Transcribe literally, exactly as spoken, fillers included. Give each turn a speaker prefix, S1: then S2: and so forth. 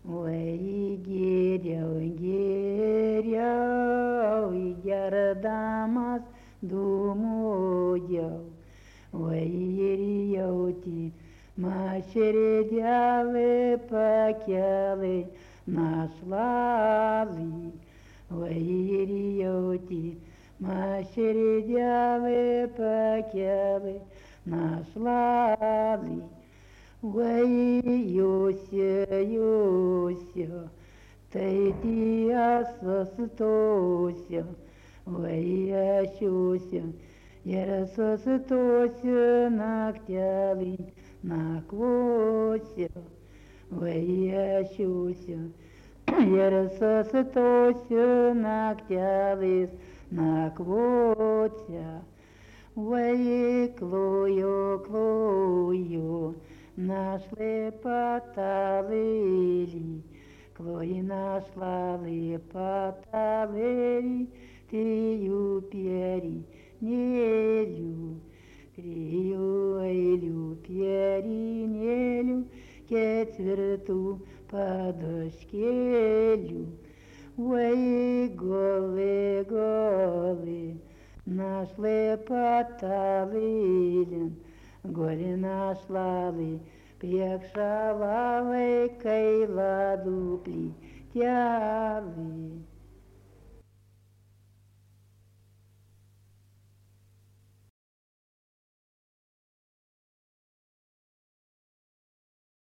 S1: Oi, geriau, geriau, gerdamas dūmojau. Oi, ir jauti, maširdėlį pakelį našlalį. Oi, ir jauti, maširdėlį pakelį našlalį. Oi, Jūsio, Jūsio, tai tiesa sustosiu. Oi, aš Jūsio, ir sustosiu naktelį nakvosiu. Oi, aš Jūsio, ir sustosiu naktelis nakvosiu. Oi, kloju, kloju, našlė patalėlį, kloji našlalė patalėlį, trijų pierinėlių, trijų eilių pierinėlių, ketvirtų padoškėlių. Oi, goli, goli, našlė patalėlin, goli našlalį, priekšalą vaikai laduplį tėvį.